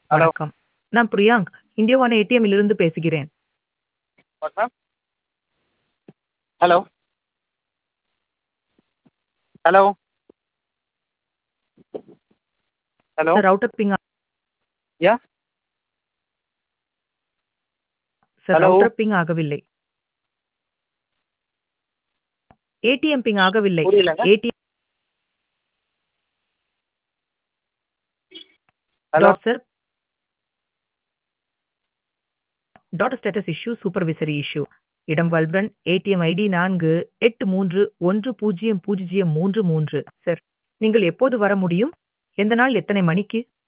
Hello. வணக்கம். நான் பிரியாங்க். India one ஏடிஎம்மிலிருந்து பேசுகிறேன். What ma'am? Hello. Hello. Hello. Sir router ping யா. Sir hello. ரவுட்டர் பிங் ஆகவில்லை. ஏடிஎம் பிங் ஆகவில்லை. புரியலங்க. ATM hello. Dot sir dot status issue supervisory issue. இடம் வல்பரன் ஏடிஎம் ஐடி 48310033. சார் நீங்கள் எப்போது வர முடியும்? எந்த நாள் எத்தனை மணிக்கு?